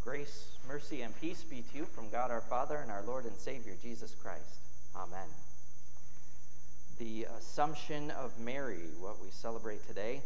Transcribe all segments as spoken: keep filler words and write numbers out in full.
Grace, mercy, and peace be to you from God our Father and our Lord and Savior, Jesus Christ. Amen. The Assumption of Mary, what we celebrate today.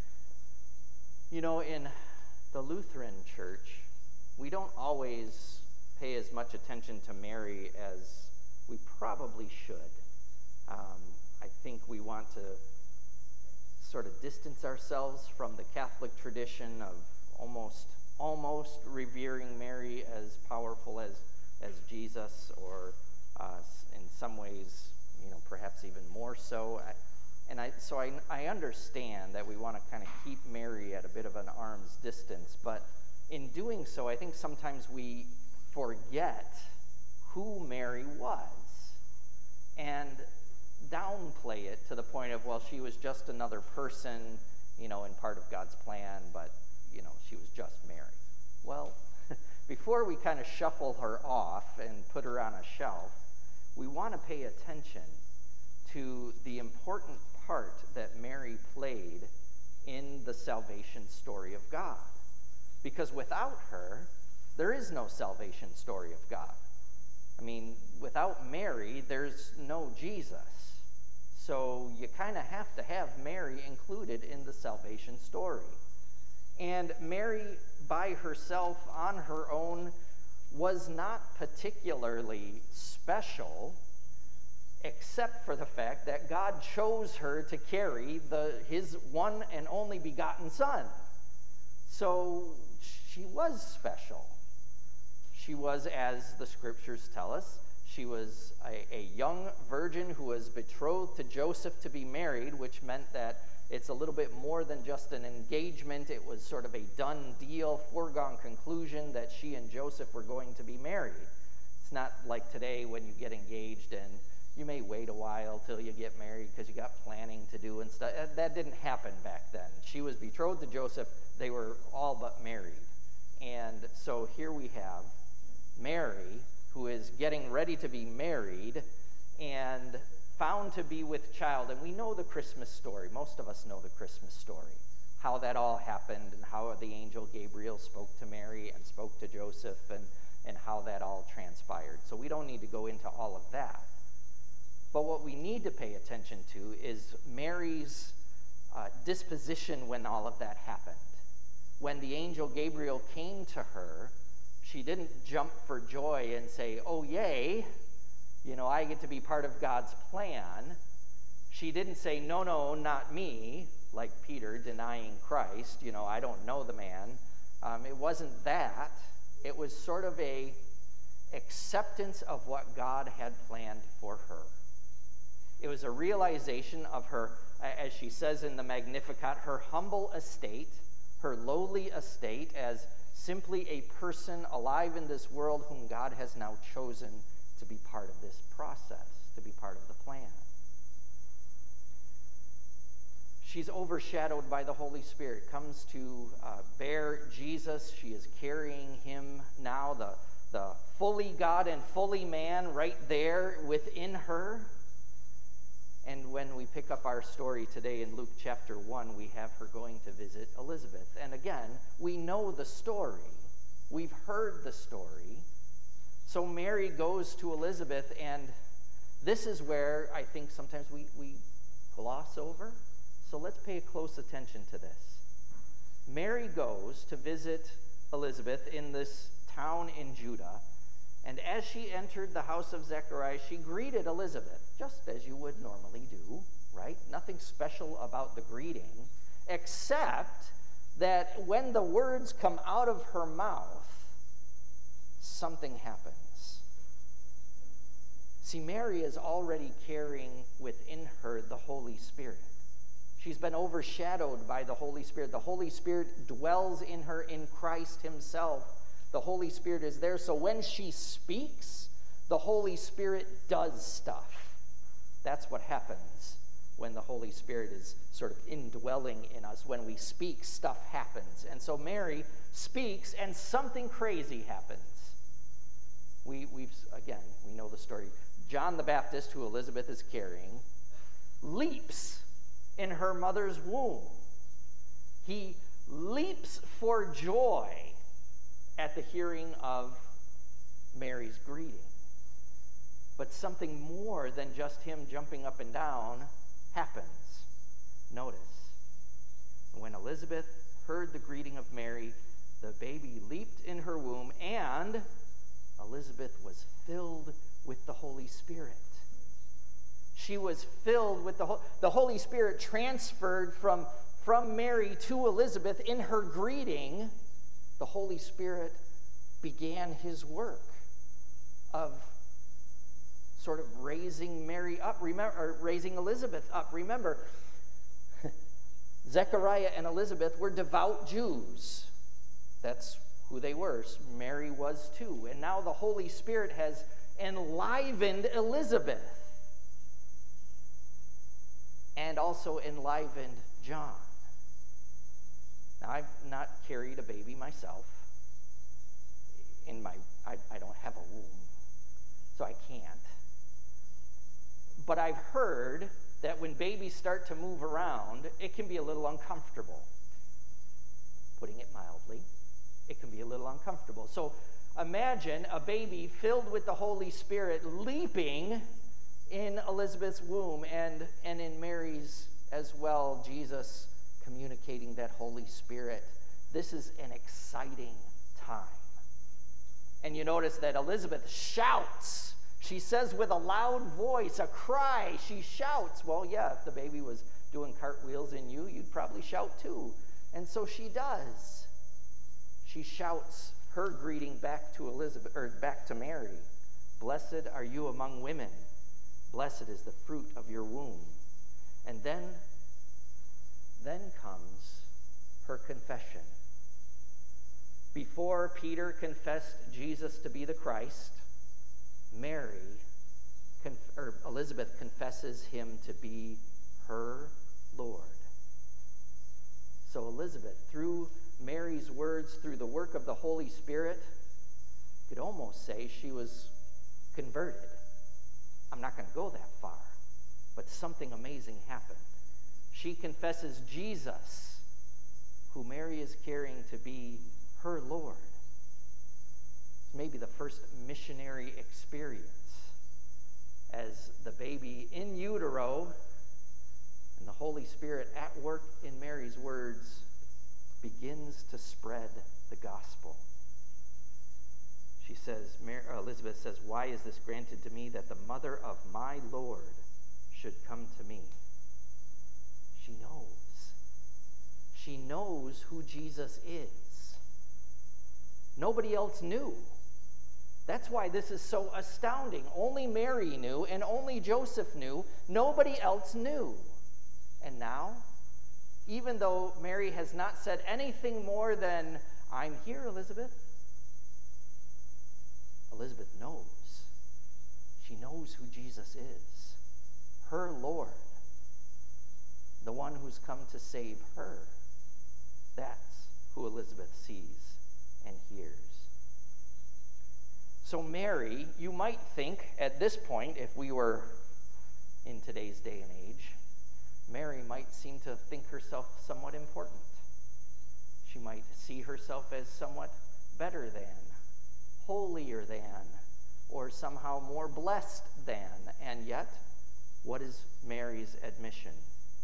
You know, in the Lutheran Church, we don't always pay as much attention to Mary as we probably should. Um, I think we want to sort of distance ourselves from the Catholic tradition of almost almost revering Mary as powerful as, as Jesus, or uh, in some ways, you know, perhaps even more so. I, and I, so I, I understand that we want to kind of keep Mary at a bit of an arm's distance, but in doing so, I think sometimes we forget who Mary was and downplay it to the point of, well, she was just another person, you know, in part of God's plan, but you know, she was just Mary. Well, before we kind of shuffle her off and put her on a shelf, we want to pay attention to the important part that Mary played in the salvation story of God. Because without her, there is no salvation story of God. I mean, without Mary, there's no Jesus. So you kind of have to have Mary included in the salvation story. And Mary, by herself, on her own, was not particularly special, except for the fact that God chose her to carry the, his one and only begotten Son. So she was special. She was, as the scriptures tell us, she was a, a young virgin who was betrothed to Joseph to be married, which meant that it's a little bit more than just an engagement. It was sort of a done deal, foregone conclusion that she and Joseph were going to be married. It's not like today when you get engaged and you may wait a while till you get married because you got planning to do and stuff. That didn't happen back then. She was betrothed to Joseph. They were all but married. And so here we have Mary, who is getting ready to be married and found to be with child. And we know the Christmas story. Most of us know the Christmas story, how that all happened and how the angel Gabriel spoke to Mary and spoke to Joseph, and, and how that all transpired. So we don't need to go into all of that. But what we need to pay attention to is Mary's uh, disposition when all of that happened. When the angel Gabriel came to her, she didn't jump for joy and say, oh, yay, you know, I get to be part of God's plan. She didn't say, no, no, not me, like Peter denying Christ. You know, I don't know the man. Um, it wasn't that. It was sort of a acceptance of what God had planned for her. It was a realization of her, as she says in the Magnificat, her humble estate, her lowly estate as simply a person alive in this world whom God has now chosen to be part of this process, to be part of the plan. She's overshadowed by the Holy Spirit, comes to uh, bear Jesus. She is carrying him now, the, the fully God and fully man right there within her. And when we pick up our story today in Luke chapter one, we have her going to visit Elizabeth. And again, we know the story. We've heard the story. So Mary goes to Elizabeth, and this is where I think sometimes we, we gloss over. So let's pay close attention to this. Mary goes to visit Elizabeth in this town in Judah, and as she entered the house of Zechariah, she greeted Elizabeth, just as you would normally do, right? Nothing special about the greeting, except that when the words come out of her mouth, something happens. See, Mary is already carrying within her the Holy Spirit. She's been overshadowed by the Holy Spirit. The Holy Spirit dwells in her in Christ himself. The Holy Spirit is there. So when she speaks, the Holy Spirit does stuff. That's what happens when the Holy Spirit is sort of indwelling in us. When we speak, stuff happens. And so Mary speaks, and something crazy happens. We, we've, again, we know the story. John the Baptist, who Elizabeth is carrying, leaps in her mother's womb. He leaps for joy at at the hearing of Mary's greeting. But something more than just him jumping up and down happens. Notice, when Elizabeth heard the greeting of Mary, the baby leaped in her womb, and Elizabeth was filled with the Holy Spirit. She was filled with the Holy The Holy Spirit transferred from, from Mary to Elizabeth in her greeting. The Holy Spirit began his work of sort of raising Mary up, remember, or raising Elizabeth up. Remember, Zechariah and Elizabeth were devout Jews. That's who they were. Mary was too. And now the Holy Spirit has enlivened Elizabeth and also enlivened John. Now, I've not carried a baby myself. In my, I, I don't have a womb, so I can't. But I've heard that when babies start to move around, it can be a little uncomfortable. Putting it mildly, it can be a little uncomfortable. So imagine a baby filled with the Holy Spirit leaping in Elizabeth's womb, and, and in Mary's as well, Jesus communicating that Holy Spirit. This is an exciting time. And you notice that Elizabeth shouts. She says with a loud voice, a cry, she shouts. Well, yeah, if the baby was doing cartwheels in you, you'd probably shout too. And so she does. She shouts her greeting back to Elizabeth, or back to Mary. Blessed are you among women. Blessed is the fruit of your womb. And then, then comes her confession. Before Peter confessed Jesus to be the Christ, Mary, conf- or Elizabeth confesses him to be her Lord. So Elizabeth, through Mary's words, through the work of the Holy Spirit, you could almost say she was converted. I'm not going to go that far, but something amazing happened. She confesses Jesus, who Mary is carrying to be her Lord. It's maybe the first missionary experience as the baby in utero and the Holy Spirit at work in Mary's words begins to spread the gospel. She says, Mary, Elizabeth says, why is this granted to me that the mother of my Lord should come to me? She knows. She knows who Jesus is. Nobody else knew. That's why this is so astounding. Only Mary knew, and only Joseph knew. Nobody else knew. And now, even though Mary has not said anything more than, I'm here, Elizabeth, Elizabeth knows. She knows who Jesus is. Her Lord. The one who's come to save her. That's who Elizabeth sees and hears. So Mary, you might think at this point, if we were in today's day and age, Mary might seem to think herself somewhat important. She might see herself as somewhat better than, holier than, or somehow more blessed than. And yet, what is Mary's admission?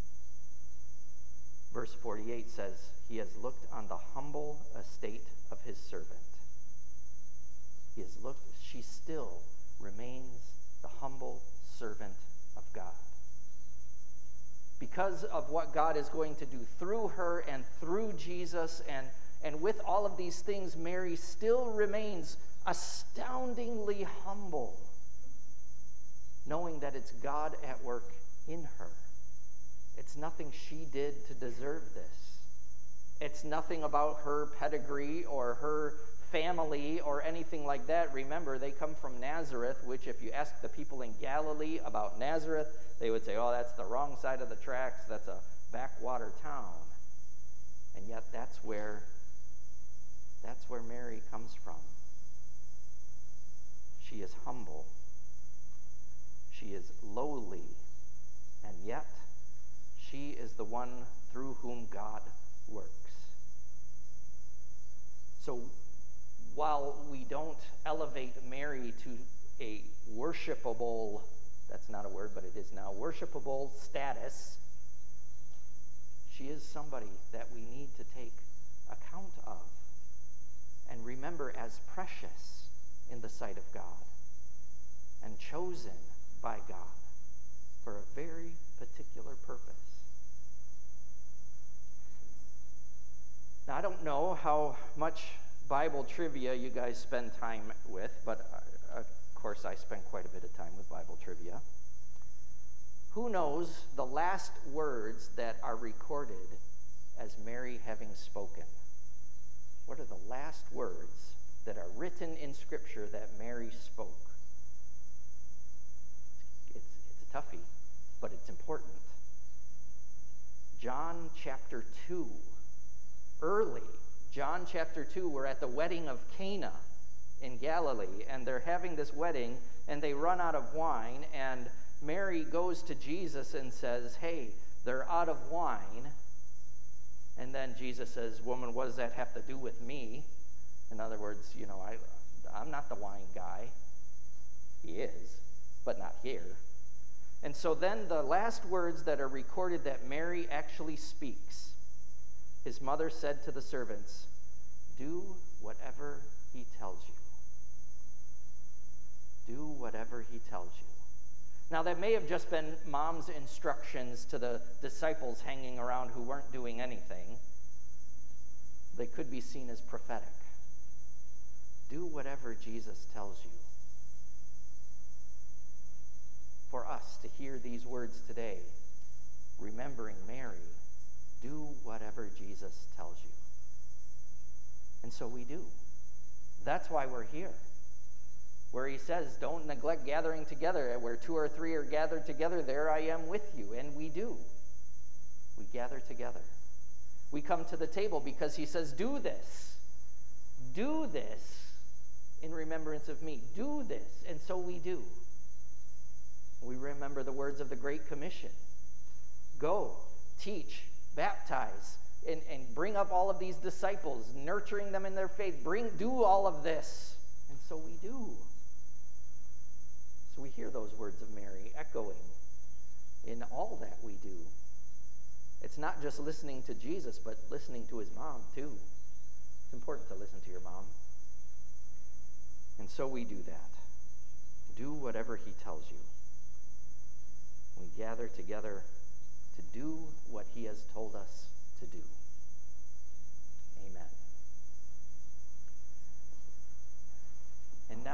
Verse forty-eight says, he has looked on the humble estate of his servant. He has looked, she still remains the humble servant of God. Because of what God is going to do through her and through Jesus, and, and with all of these things, Mary still remains astoundingly humble, knowing that it's God at work in her. It's nothing she did to deserve this. It's nothing about her pedigree or her family or anything like that. Remember, they come from Nazareth, which if you ask the people in Galilee about Nazareth, they would say, oh, that's the wrong side of the tracks. That's a backwater town. And yet that's where, that's where Mary comes from. She is humble. She is lowly. And yet, she is the one through whom God works. So, while we don't elevate Mary to a worshipable, that's not a word, but it is now, worshipable status, she is somebody that we need to take account of and remember as precious in the sight of God and chosen by God for a very particular purpose. Now, I don't know how much Bible trivia you guys spend time with, but uh, of course I spend quite a bit of time with Bible trivia. Who knows the last words that are recorded as Mary having spoken? What are the last words that are written in Scripture that Mary spoke? It's, it's a toughie, but it's important. John chapter two. Early, John chapter two, we're at the wedding of Cana in Galilee, and they're having this wedding, and they run out of wine, and Mary goes to Jesus and says, hey, they're out of wine. And then Jesus says, woman, what does that have to do with me? In other words, you know, I, I'm not the wine guy. He is, but not here. And so then the last words that are recorded that Mary actually speaks, his mother said to the servants, do whatever he tells you. Do whatever he tells you. Now, that may have just been mom's instructions to the disciples hanging around who weren't doing anything. They could be seen as prophetic. Do whatever Jesus tells you. For us to hear these words today, remembering Mary, do whatever Jesus tells you. And so we do. That's why we're here. Where he says, don't neglect gathering together. Where two or three are gathered together, there I am with you. And we do. We gather together. We come to the table because he says, do this. Do this in remembrance of me. Do this. And so we do. We remember the words of the Great Commission. Go, teach, baptize, and, and bring up all of these disciples, nurturing them in their faith. Bring, do all of this. And so we do. So we hear those words of Mary echoing in all that we do. It's not just listening to Jesus, but listening to his mom too. It's important to listen to your mom. And so we do that. Do whatever he tells you. We gather together to do what he has told us to do.